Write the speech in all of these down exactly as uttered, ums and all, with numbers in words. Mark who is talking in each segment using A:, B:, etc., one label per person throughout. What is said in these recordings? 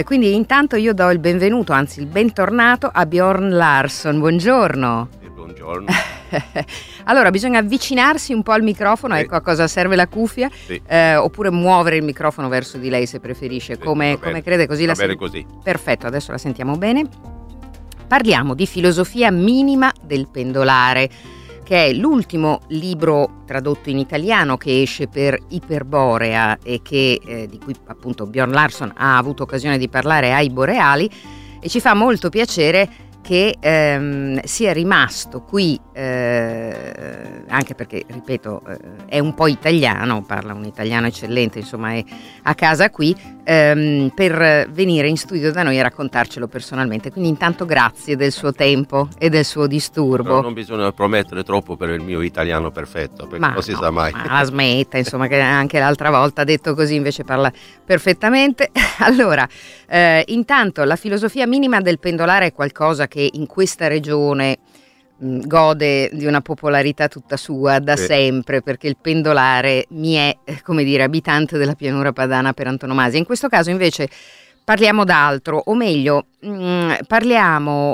A: Quindi intanto io do il benvenuto, anzi il bentornato a Björn Larsson. Buongiorno.
B: Sì, buongiorno.
A: Allora, bisogna avvicinarsi un po' al microfono, sì. Ecco a cosa serve la cuffia, sì. eh, oppure muovere il microfono verso di lei se preferisce, sì, come, come crede, così
B: va
A: la
B: bene
A: sen-
B: così.
A: Perfetto, adesso la sentiamo bene. Parliamo di filosofia minima del pendolare, che è l'ultimo libro tradotto in italiano che esce per Iperborea e che, eh, di cui appunto Björn Larsson ha avuto occasione di parlare ai Boreali, e ci fa molto piacere che ehm, sia rimasto qui, eh, anche perché, ripeto, eh, è un po' italiano, parla un italiano eccellente, insomma è a casa qui, ehm, per venire in studio da noi a raccontarcelo personalmente. Quindi intanto grazie del suo tempo e del suo disturbo.
B: Però non bisogna promettere troppo per il mio italiano perfetto, perché
A: ma
B: non si
A: no,
B: sa mai.
A: Ma la smetta, insomma, che anche l'altra volta ha detto così, invece parla perfettamente. Allora, eh, intanto la filosofia minima del pendolare è qualcosa che in questa regione mh, gode di una popolarità tutta sua da
B: sì.
A: sempre, perché il pendolare mi è, come dire, abitante della pianura padana per antonomasia. In questo caso invece parliamo d'altro, o meglio, mh, parliamo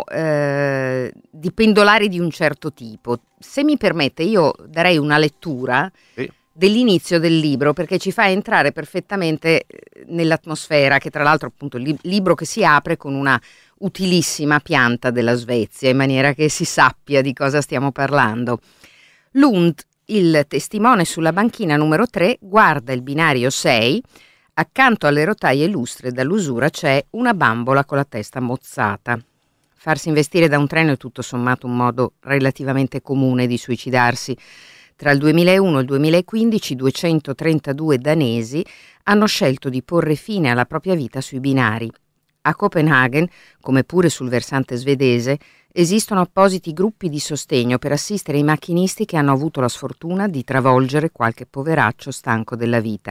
A: eh, di pendolari di un certo tipo. Se mi permette, io darei una lettura
B: Sì.
A: dell'inizio del libro, perché ci fa entrare perfettamente nell'atmosfera, che tra l'altro appunto il libro che si apre con una utilissima pianta della Svezia, in maniera che si sappia di cosa stiamo parlando. Lund, il testimone sulla banchina numero tre, guarda il binario sei. Accanto alle rotaie lustre dall'usura c'è una bambola con la testa mozzata. Farsi investire da un treno è tutto sommato un modo relativamente comune di suicidarsi. Tra il duemilauno e il duemilaquindici duecentotrentadue danesi hanno scelto di porre fine alla propria vita sui binari. A Copenaghen, come pure sul versante svedese, esistono appositi gruppi di sostegno per assistere i macchinisti che hanno avuto la sfortuna di travolgere qualche poveraccio stanco della vita.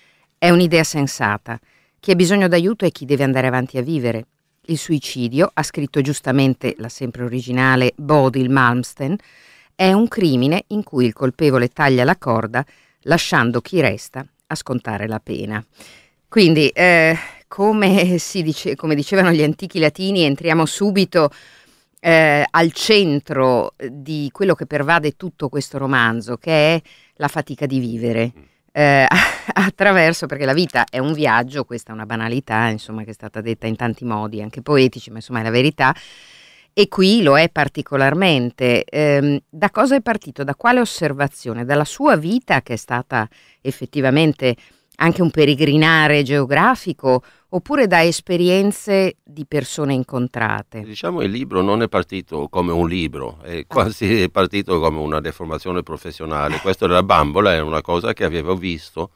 A: È un'idea sensata. Chi ha bisogno d'aiuto è chi deve andare avanti a vivere. Il suicidio, ha scritto giustamente la sempre originale Bodil Malmsten, è un crimine in cui il colpevole taglia la corda, lasciando chi resta a scontare la pena. Quindi, eh, come, si dice, come dicevano gli antichi latini, entriamo subito eh, al centro di quello che pervade tutto questo romanzo, che è la fatica di vivere. Eh, attraverso, perché la vita è un viaggio, questa è una banalità, insomma, che è stata detta in tanti modi, anche poetici, ma insomma è la verità, e qui lo è particolarmente. Eh, da cosa è partito? Da quale osservazione? Dalla sua vita, che è stata effettivamente anche un peregrinare geografico, oppure da esperienze di persone incontrate?
B: Diciamo il libro non è partito come un libro, è quasi partito come una deformazione professionale. Questa della bambola è una cosa che avevo visto,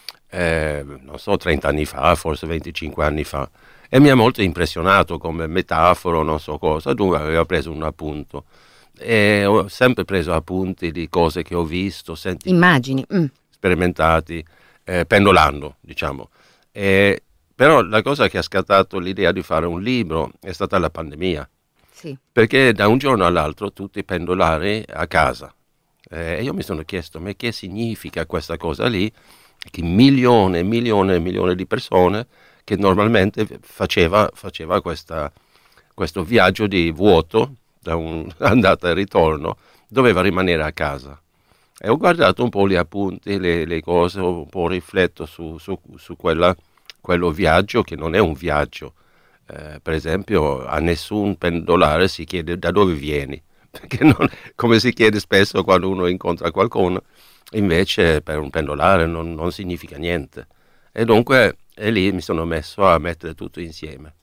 B: eh, non so, trenta anni fa, forse venticinque anni fa, e mi ha molto impressionato come metafora, non so cosa, dunque avevo preso un appunto. E ho sempre preso appunti di cose che ho visto, sentito,
A: immagini, mm.
B: sperimentati, eh, pendolando, diciamo. E, però la cosa che ha scattato l'idea di fare un libro è stata la pandemia,
A: sì.
B: Perché da un giorno all'altro tutti pendolari a casa. E eh, io mi sono chiesto, ma che significa questa cosa lì? Che milioni e milioni e milioni di persone che normalmente faceva, faceva questa, questo viaggio di vuoto, da un'andata e ritorno, doveva rimanere a casa. E ho guardato un po' gli appunti, le, le cose, un po' rifletto su, su, su quella, quello viaggio che non è un viaggio. Eh, per esempio a nessun pendolare si chiede da dove vieni, perché non, come si chiede spesso quando uno incontra qualcuno, invece per un pendolare non, non significa niente. E dunque e lì mi sono messo a mettere tutto insieme.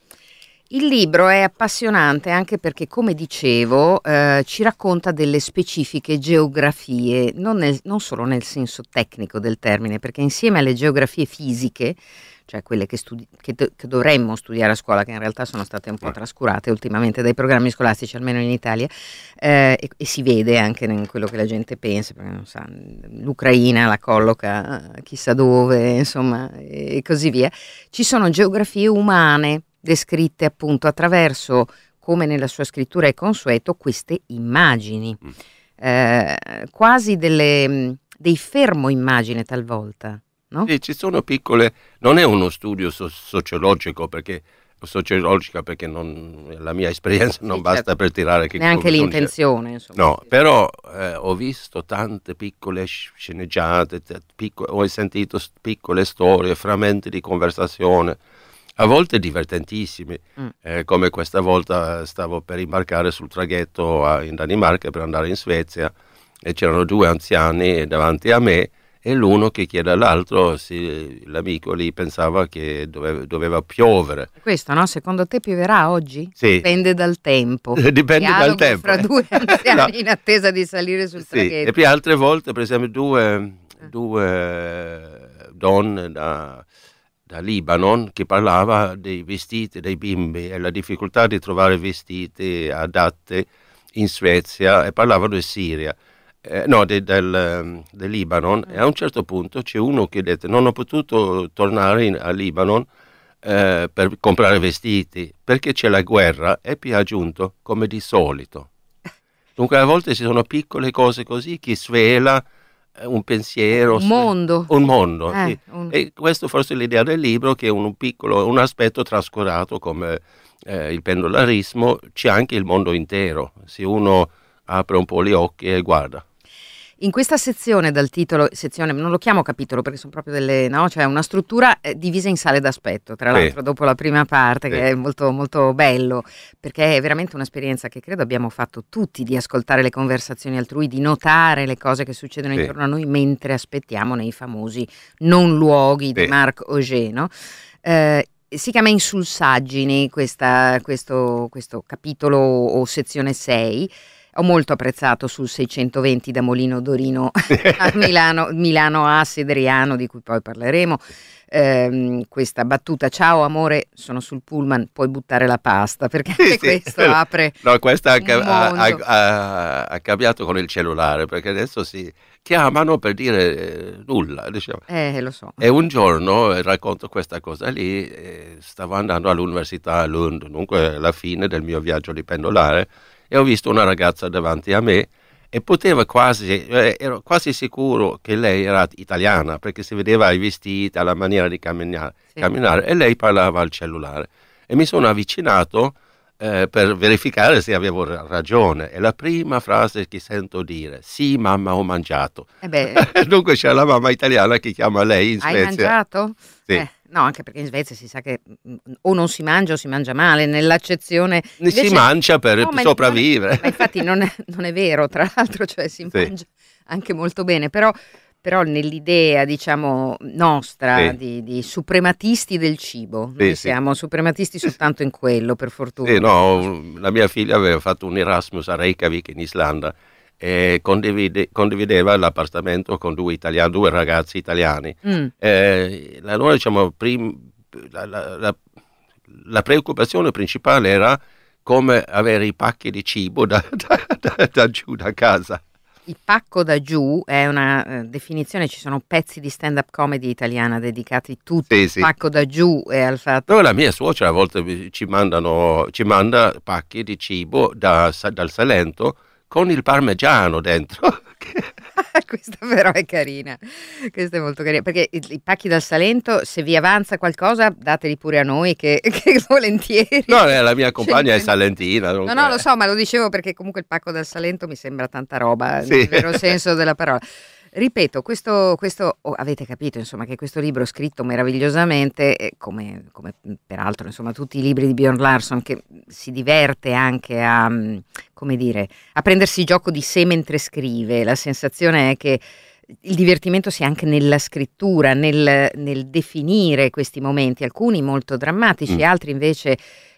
A: Il libro è appassionante anche perché, come dicevo, eh, ci racconta delle specifiche geografie, non, nel, non solo nel senso tecnico del termine, perché insieme alle geografie fisiche, cioè quelle che, studi- che, do- che dovremmo studiare a scuola, che in realtà sono state un po' trascurate ultimamente dai programmi scolastici, almeno in Italia, eh, e, e si vede anche in quello che la gente pensa, perché non sa, l'Ucraina la colloca chissà dove, insomma, e così via. Ci sono geografie umane descritte appunto attraverso, come nella sua scrittura è consueto, queste immagini, eh, quasi delle, dei fermo immagine talvolta. no?
B: Sì, ci sono piccole, non è uno studio so- sociologico perché sociologica perché non, la mia esperienza non
A: Sì,
B: basta
A: certo.
B: per tirare che
A: Neanche
B: conclusioni c'è.
A: l'intenzione, insomma.
B: No, però eh, ho visto tante piccole sceneggiate, t- picco- ho sentito s- piccole storie, frammenti di conversazione, a volte divertentissimi,
A: Mm.
B: eh, come questa volta stavo per imbarcare sul traghetto a- in Danimarca per andare in Svezia e c'erano due anziani davanti a me e l'uno che chiede all'altro, sì, l'amico lì pensava che dove- doveva piovere.
A: Questo, no? Secondo te pioverà oggi?
B: Sì.
A: Dipende dal tempo.
B: Dipende dal
A: Dialogo
B: tempo.
A: fra due anziani
B: No.
A: in attesa di salire sul
B: Sì,
A: traghetto.
B: e poi altre volte, per esempio, due, due donne da, da Libano che parlava dei vestiti dei bimbi e la difficoltà di trovare vestiti adatti in Svezia e parlavano di Siria. Eh, no, de- del, del Libano, e a un certo punto c'è uno che ha detto non ho potuto tornare in, a Libano eh, per comprare vestiti perché c'è la guerra, e poi ha aggiunto come di solito. Dunque a volte ci sono piccole cose così che svela eh, un pensiero,
A: Un mondo.
B: un mondo,
A: Eh,
B: sì.
A: un-
B: E questo forse è l'idea del libro, che è un piccolo, un aspetto trascurato come eh, il pendolarismo, c'è anche il mondo intero, se uno apre un po' gli occhi e guarda.
A: In questa sezione dal titolo, sezione, non lo chiamo capitolo perché sono proprio delle, no? Cioè una struttura eh, divisa in sale d'aspetto, tra
B: Sì.
A: l'altro dopo la prima parte
B: Sì.
A: che è molto, molto bello, perché è veramente un'esperienza che credo abbiamo fatto tutti, di ascoltare le conversazioni altrui, di notare le cose che succedono
B: Sì.
A: intorno a noi mentre aspettiamo nei famosi non luoghi di
B: Sì.
A: Marc Auger, no? Eh, si chiama Insulsaggini questa, questo, questo capitolo o sezione sei. Ho molto apprezzato sul seicentoventi da Molino Dorino a Milano, Milano a Sedriano, di cui poi parleremo, ehm, questa battuta: ciao amore, sono sul pullman, puoi buttare la pasta, perché
B: Sì,
A: anche
B: sì.
A: questo apre
B: No, questa ha,
A: un
B: ca- ha-
A: mondo.
B: ha- ha cambiato con il cellulare, perché adesso si chiamano per dire eh, nulla, diciamo.
A: Eh, lo so.
B: E un giorno, eh, racconto questa cosa lì, eh, stavo andando all'università a Lund, dunque alla fine del mio viaggio di pendolare, e ho visto una ragazza davanti a me e poteva quasi, eh, ero quasi sicuro che lei era italiana, perché si vedeva ai vestiti, alla maniera di camminare,
A: Sì.
B: camminare, e lei parlava al cellulare. E mi sono avvicinato eh, per verificare se avevo ra- ragione. E la prima frase che sento dire: sì mamma, ho mangiato.
A: Eh beh,
B: Dunque c'è la mamma italiana che chiama lei in
A: hai
B: Svezia.
A: mangiato?
B: Sì.
A: Eh, no, anche perché in Svezia si sa che mm, o non si mangia o si mangia male, nell'accezione
B: Ne si
A: invece-
B: mangia per
A: No, ma-
B: sopravvivere.
A: Ma infatti non è, non è vero, tra l'altro, cioè si
B: Sì.
A: mangia anche molto bene, però, però nell'idea, diciamo, nostra
B: Sì.
A: di, di suprematisti del cibo,
B: Sì,
A: noi
B: sì.
A: siamo suprematisti soltanto in quello, per fortuna.
B: Sì, no, la mia figlia aveva fatto un Erasmus a Reykjavik in Islanda e condivide- condivideva l'appartamento con due italiani, due ragazzi italiani.
A: Mm.
B: Eh, allora, diciamo, prim- la, la- la- la preoccupazione principale era come avere i pacchi di cibo da, da- da- da giù da casa.
A: Il pacco da giù è una eh, definizione, ci sono pezzi di stand-up comedy italiana dedicati tutti
B: Sì,
A: al
B: sì.
A: pacco da giù e al fatto...
B: No, la mia suocera a volte ci, mandano, ci manda pacchi di cibo da- dal Salento con il parmigiano dentro.
A: Questa però è carina, questa è molto carina, perché i, i pacchi dal Salento, se vi avanza qualcosa dateli pure a noi che, che volentieri.
B: No, eh, la mia compagna è
A: Ce ne-
B: salentina.
A: No,
B: dunque-
A: no, lo so, ma lo dicevo perché comunque il pacco dal Salento mi sembra tanta roba,
B: Sì.
A: nel vero senso della parola. Ripeto, questo, questo oh, avete capito insomma che questo libro scritto meravigliosamente, eh, come, come peraltro insomma tutti i libri di Björn Larsson, che si diverte anche a, mm, come dire, a prendersi gioco di sé mentre scrive. La sensazione è che il divertimento sia anche nella scrittura, nel, nel definire questi momenti, alcuni molto drammatici,
B: Mm.
A: altri invece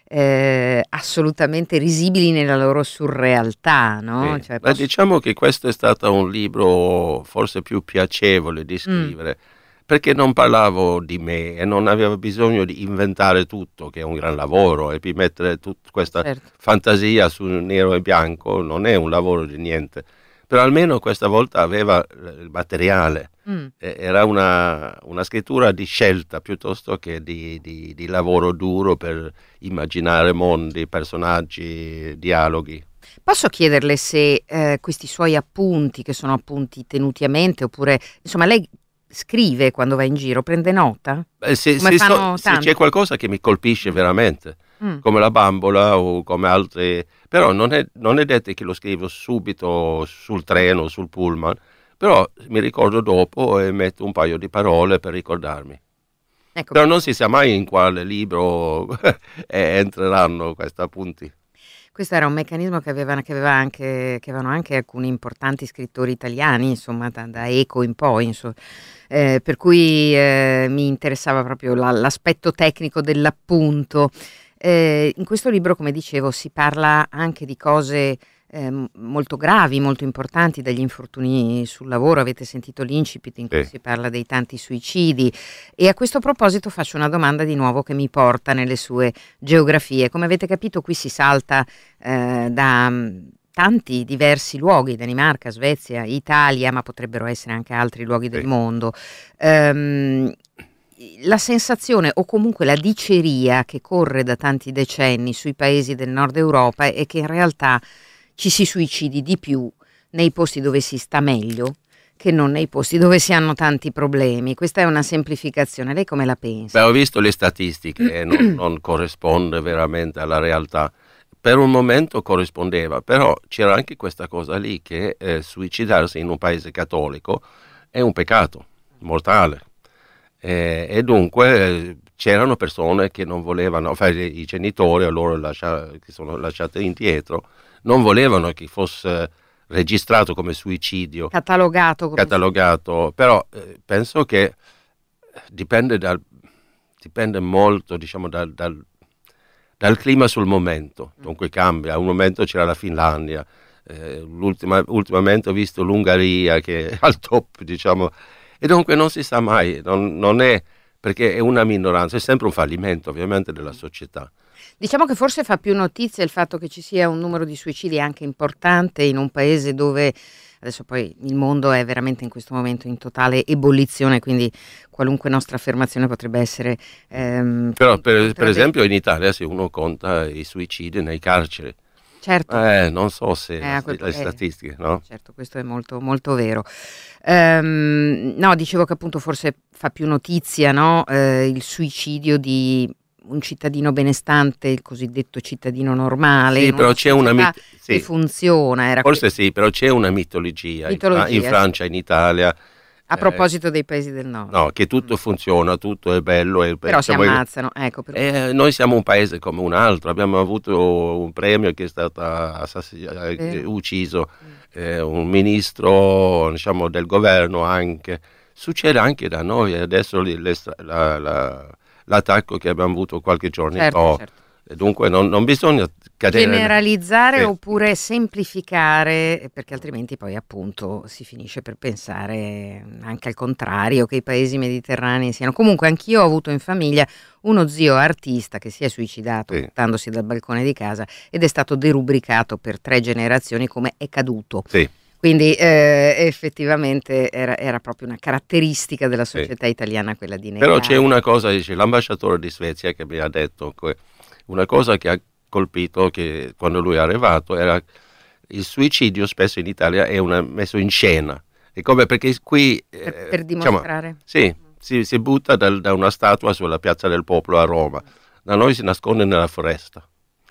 A: eh, assolutamente risibili nella loro surrealtà, no?
B: Sì.
A: Cioè,
B: Ma
A: posso-
B: diciamo che questo è stato un libro forse più piacevole di scrivere, perché non parlavo di me e non avevo bisogno di inventare tutto, che è un gran lavoro, e poi mettere tutta questa
A: certo.
B: fantasia su nero e bianco non è un lavoro di niente. Però almeno questa volta aveva il materiale.
A: Mm.
B: Eh, Era una, una scrittura di scelta piuttosto che di, di- di lavoro duro per immaginare mondi, personaggi, dialoghi.
A: Posso chiederle se eh, questi suoi appunti, che sono appunti tenuti a mente, oppure insomma lei scrive quando va in giro, prende nota?
B: Eh, se,
A: Come
B: se,
A: fanno
B: so, se
A: tanti?
B: c'è qualcosa che mi colpisce veramente,
A: Mm.
B: come la bambola o come altre, però non è, non è detto che lo scrivo subito sul treno, sul pullman, però mi ricordo dopo e metto un paio di parole per ricordarmi.
A: Ecco,
B: Però non si sa mai in quale libro entreranno questi appunti.
A: questo era un meccanismo che, aveva, che, aveva anche, che avevano anche alcuni importanti scrittori italiani, insomma, da, da Eco in poi, insomma. Eh, per cui eh, mi interessava proprio la, l'aspetto tecnico dell'appunto. Eh, in questo libro, come dicevo, si parla anche di cose eh, molto gravi, molto importanti, dagli infortuni sul lavoro. Avete sentito l'incipit in cui
B: Sì.
A: si parla dei tanti suicidi, e a questo proposito faccio una domanda di nuovo che mi porta nelle sue geografie. Come avete capito, qui si salta eh, da mh, tanti diversi luoghi: Danimarca, Svezia, Italia, ma potrebbero essere anche altri luoghi del
B: Sì.
A: mondo. Ehm, la sensazione, o comunque la diceria che corre da tanti decenni sui paesi del nord Europa, è che in realtà ci si suicidi di più nei posti dove si sta meglio che non nei posti dove si hanno tanti problemi. Questa è una semplificazione, lei come la pensa?
B: Beh, ho visto le statistiche e non, non corrisponde veramente alla realtà. Per un momento corrispondeva, però c'era anche questa cosa lì che eh, suicidarsi in un paese cattolico è un peccato mortale. Eh, e dunque eh, c'erano persone che non volevano, cioè, i genitori a loro lascia, che sono lasciati indietro, non volevano che fosse registrato come suicidio,
A: Catalogato come
B: catalogato, però eh, penso che dipende, dal, dipende molto, diciamo, dal, dal, dal clima sul momento, dunque cambia. A un momento c'era la Finlandia, eh, l'ultima, ultimamente ho visto l'Ungheria che è al top, diciamo, e dunque non si sa mai, non, non è, perché è una minoranza, è sempre un fallimento ovviamente della società.
A: Diciamo che forse fa più notizia il fatto che ci sia un numero di suicidi anche importante in un paese dove adesso poi il mondo è veramente in questo momento in totale ebollizione, quindi qualunque nostra affermazione potrebbe essere ehm,
B: Però per, per
A: contradde-
B: esempio in Italia se uno conta i suicidi nei carceri,
A: certo.
B: eh, non so se
A: Eh, a quel
B: le
A: po- eh,
B: statistiche, no?
A: Certo, questo è molto, molto vero. Ehm, no, dicevo che appunto forse fa più notizia, no? Eh, il suicidio di un cittadino benestante, il cosiddetto cittadino normale,
B: Sì,
A: in
B: però
A: una
B: c'è una
A: società
B: mit- sì.
A: che funziona. Era
B: Forse
A: que-
B: sì, però c'è una mitologia, in Fra-
A: Mitologia,
B: in
A: sì.
B: Francia, in Italia,
A: A
B: eh,
A: proposito dei paesi del nord.
B: no, che tutto funziona, tutto è bello. E,
A: Però si
B: diciamo,
A: ammazzano, ecco. Per...
B: eh, noi siamo un paese come un altro, abbiamo avuto un premio che è stato assassi- eh,
A: Vero.
B: ucciso, eh, un ministro, diciamo, del governo anche. Succede anche da noi, adesso li- le stra- la- la- l'attacco che abbiamo avuto qualche giorno
A: Certo,
B: fa.
A: certo.
B: E dunque non, non bisogna cadere
A: Generalizzare
B: Sì.
A: oppure semplificare, perché altrimenti poi appunto si finisce per pensare anche al contrario, che i paesi mediterranei siano. Comunque anch'io ho avuto in famiglia uno zio artista che si è suicidato
B: Sì.
A: buttandosi dal balcone di casa ed è stato derubricato per tre generazioni come è caduto.
B: Sì.
A: Quindi eh, effettivamente era, era proprio una caratteristica della società italiana quella di negare.
B: Però c'è una cosa, dice l'ambasciatore di Svezia che mi ha detto, que- una cosa che ha colpito che quando lui è arrivato era il suicidio spesso in Italia è una, messo in scena, è come perché qui eh,
A: per, per
B: diciamo,
A: dimostrare.
B: sì, si, si butta dal- da una statua sulla Piazza del Popolo a Roma, da noi si nasconde nella foresta.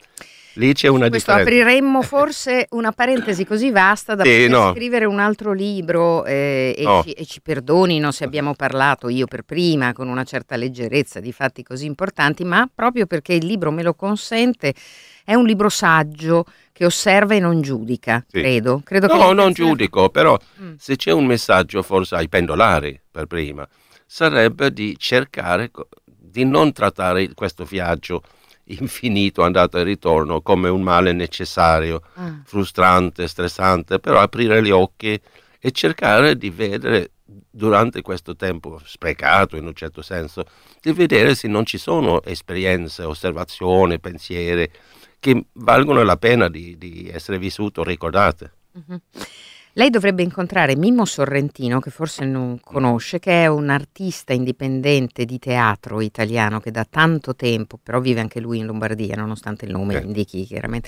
B: Lì c'è una
A: Questo
B: differenza.
A: apriremmo forse una parentesi così vasta da
B: Sì,
A: poter
B: no.
A: scrivere un altro libro eh, e,
B: No.
A: ci, e ci perdonino se abbiamo parlato io per prima con una certa leggerezza di fatti così importanti, ma proprio perché il libro me lo consente, è un libro saggio che osserva e non giudica,
B: Sì.
A: credo. credo che
B: No, non
A: l'intenzione-
B: giudico, però
A: Mm.
B: se c'è un messaggio forse ai pendolari per prima, sarebbe di cercare co- di non trattare questo viaggio infinito, andata e ritorno, come un male necessario,
A: Ah.
B: frustrante, stressante, però aprire gli occhi e cercare di vedere durante questo tempo sprecato in un certo senso, di vedere se non ci sono esperienze, osservazioni, pensieri che valgono la pena di, di essere vissute o ricordate.
A: Mhm. Lei dovrebbe incontrare Mimmo Sorrentino, che forse non conosce, che è un artista indipendente di teatro italiano che da tanto tempo, però vive anche lui in Lombardia, nonostante il nome
B: Eh.
A: indichi chiaramente,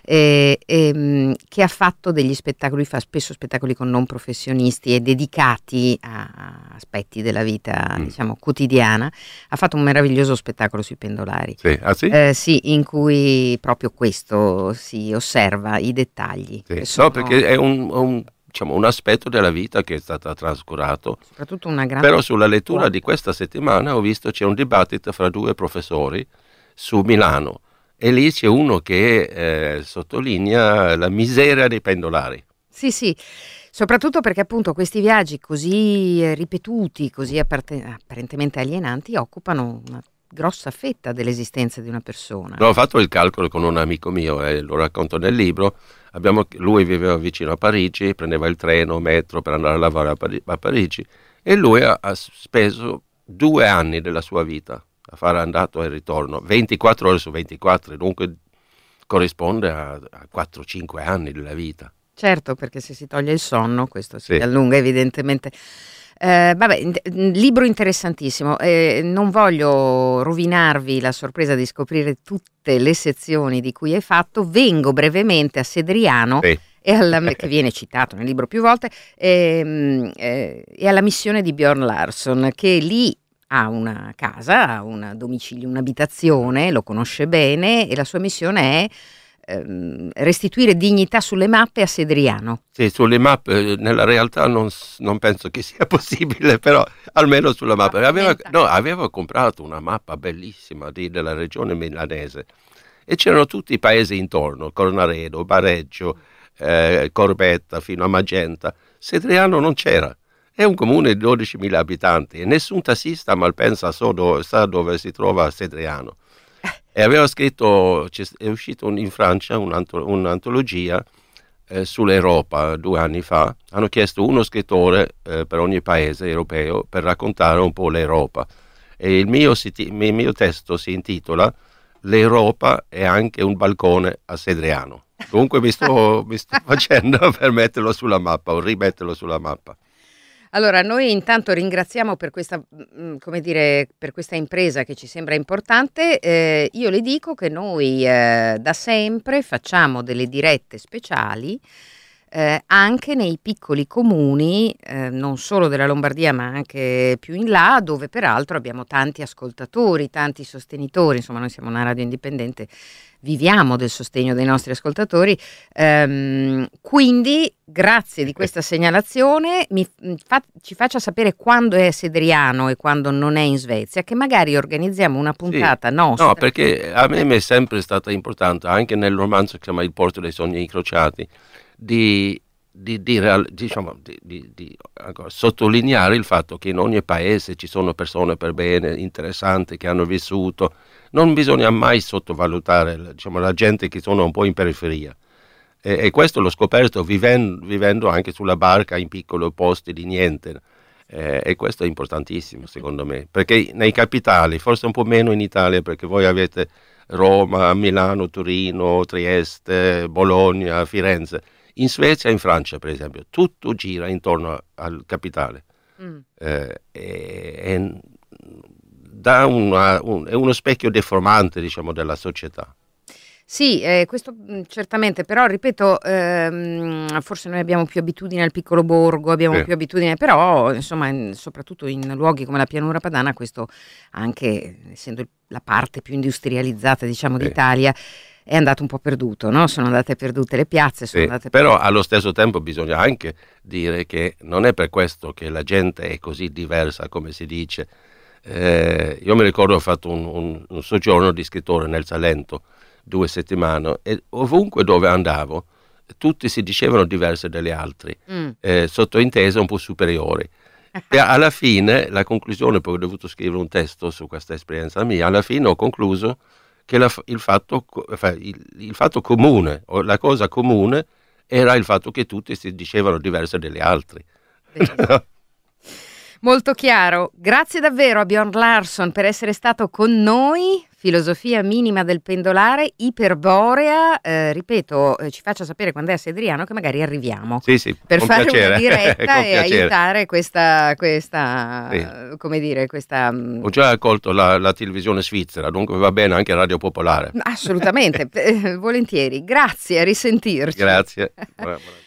A: e, e, che ha fatto degli spettacoli, fa spesso spettacoli con non professionisti e dedicati a aspetti della vita,
B: Mm.
A: diciamo, quotidiana. Ha fatto un meraviglioso spettacolo sui pendolari.
B: Sì. Ah, sì?
A: Eh, sì, in cui proprio questo si osserva, i dettagli.
B: Sì.
A: Che sono
B: No, perché è un, un, diciamo, un aspetto della vita che è stato trascurato.
A: soprattutto una grande...
B: Però sulla lettura di questa settimana ho visto c'è un dibattito fra due professori su Milano e lì c'è uno che eh, sottolinea la miseria dei pendolari.
A: Sì, sì, soprattutto perché appunto questi viaggi così eh, ripetuti, così apparte- apparentemente alienanti, occupano una grossa fetta dell'esistenza di una persona.
B: No, ho fatto il calcolo con un amico mio e lo racconto nel libro. Abbiamo, lui viveva vicino a Parigi, prendeva il treno, metro per andare a lavorare a, Pari- a Parigi e lui ha, ha speso due anni della sua vita a fare andato e ritorno, ventiquattro ore su ventiquattro, dunque corrisponde a, a quattro cinque anni della vita.
A: Certo, perché se si toglie il sonno, questo si
B: Sì.
A: allunga evidentemente. Eh, vabbè, in- libro interessantissimo. Eh, non voglio rovinarvi la sorpresa di scoprire tutte le sezioni di cui hai fatto. Vengo brevemente a Sedriano.
B: Sì.
A: E alla, che viene citato nel libro più volte, ehm, eh, e alla missione di Björn Larsson, che lì ha una casa, ha un domicilio, un'abitazione, lo conosce bene e la sua missione è ehm, restituire dignità sulle mappe a Sedriano.
B: Sì, sulle mappe, nella realtà non, s- non penso che sia possibile, però almeno sulla mappa. Aveva, no, aveva comprato una mappa bellissima di- della regione milanese e c'erano tutti i paesi intorno, Cornaredo, Bareggio, eh, Corbetta fino a Magenta. Sedriano non c'era. È un comune di dodicimila abitanti e nessun tassista a Malpensa so do- sa dove si trova Sedriano. E aveva scritto, c'è- è uscito un- in Francia un'anto- un'antologia eh, sull'Europa due anni fa. Hanno chiesto uno scrittore eh, per ogni paese europeo per raccontare un po' l'Europa. E il mio, siti- il mio testo si intitola L'Europa è anche un balcone a Sedriano. Dunque mi sto, mi sto facendo per metterlo sulla mappa o rimetterlo sulla mappa.
A: Allora, noi intanto ringraziamo per questa, mm, come dire, per questa impresa che ci sembra importante. Eh, io le dico che noi eh, da sempre facciamo delle dirette speciali eh, anche nei piccoli comuni, eh, non solo della Lombardia ma anche più in là, dove peraltro abbiamo tanti ascoltatori, tanti sostenitori. Insomma, noi siamo una radio indipendente, viviamo del sostegno dei nostri ascoltatori. Ehm, quindi, grazie di questa segnalazione, mi fa- ci faccia sapere quando è a Sedriano e quando non è in Svezia, che magari organizziamo una puntata
B: Sì.
A: nostra.
B: No, perché a me mi è sempre stata importante, anche nel romanzo che si chiama Il porto dei sogni incrociati, di, di, di, real- diciamo, di, di, di ancora, sottolineare il fatto che in ogni paese ci sono persone per bene, interessanti, che hanno vissuto. Non bisogna mai sottovalutare, diciamo, la gente che sono un po' in periferia. E, e questo l'ho scoperto vivendo, vivendo anche sulla barca in piccoli posti di niente. Eh, e questo è importantissimo secondo me, perché nei capitali, forse un po' meno in Italia, perché voi avete Roma, Milano, Torino, Trieste, Bologna, Firenze. In Svezia e in Francia, per esempio, tutto gira intorno al capitale.
A: Mm.
B: Eh, e, e dà una, un, è uno specchio deformante, diciamo, della società.
A: Sì, eh, questo mh, certamente, però ripeto, ehm, forse noi abbiamo più abitudine al piccolo borgo, abbiamo
B: Sì.
A: più abitudine, però insomma, in- soprattutto in luoghi come la pianura padana, questo anche essendo il- la parte più industrializzata, diciamo,
B: Sì.
A: d'Italia, è andato un po' perduto, no? Sono andate perdute le piazze, sono
B: Sì,
A: andate
B: però allo stesso tempo bisogna anche dire che non è per questo che la gente è così diversa come si dice. Eh, io mi ricordo ho fatto un, un, un soggiorno di scrittore nel Salento, due settimane, e ovunque dove andavo tutti si dicevano diverse dagli altri,
A: Mm.
B: eh, sottointese un po' superiori. E alla fine, la conclusione, poi ho dovuto scrivere un testo su questa esperienza mia, alla fine ho concluso che la, il, fatto, co- il, il fatto comune, o la cosa comune, era il fatto che tutti si dicevano diverse dagli altri.
A: Benissimo. Molto chiaro. Grazie davvero a Björn Larsson per essere stato con noi. Filosofia minima del pendolare, Iperborea. Eh, ripeto, eh, ci faccia sapere quando è a Sedriano che magari arriviamo.
B: Sì, sì,
A: per
B: con
A: fare
B: piacere.
A: una diretta e
B: piacere.
A: aiutare questa, questa
B: sì.
A: come dire, questa...
B: Ho già accolto la, la televisione svizzera, dunque va bene anche Radio Popolare.
A: Assolutamente, volentieri. Grazie, a risentirci.
B: Grazie.